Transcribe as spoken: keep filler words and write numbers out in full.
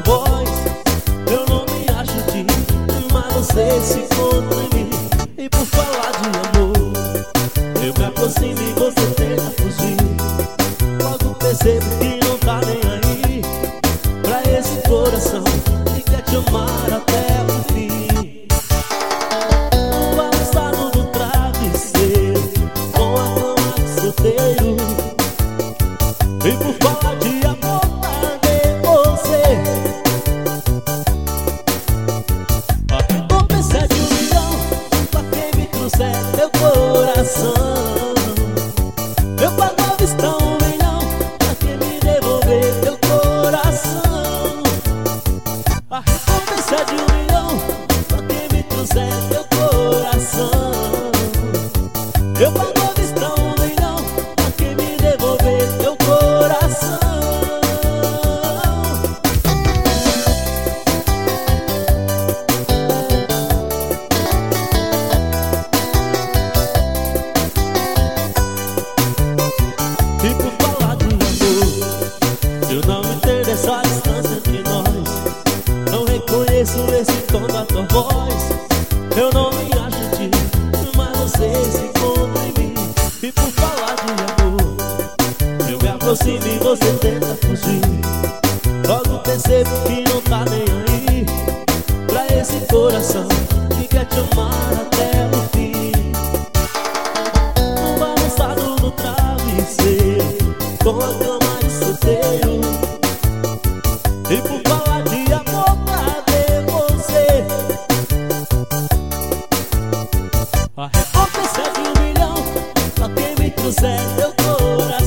voz. Eu não me acho de, mas você se encontra em mim. E por falar de amor, eu me aproximo e você tenta fugir. Logo percebo que não tá nem aí pra esse coração que quer te amar até o fim. O balançado do travesseiro com a cama de solteiro. E por falar de amor, cadê você? A recompensa é de um milhão pra quem me trouxer teu coração. Eu pago à vista um milhão pra quem me devolver teu coração. A recompensa é de um milhão pra quem me trouxer teu coração. Eu pago à vista um milhão pra quem me devolver teu coração. E por falar de amor, eu não entendo essa distância entre nós. Não reconheço esse tom da tua voz. Eu não me acho de, mas você se encontra em mim. E por falar de amor, eu me aproximo e você tenta fugir. Logo percebo que não tá nem aí pra esse coração que quer te amar até o fim. Um balançado no travesseiro com a cama de solteiro. E por falar de amor, cadê você? A recompensa é de um milhão pra quem me trouxer teu coração.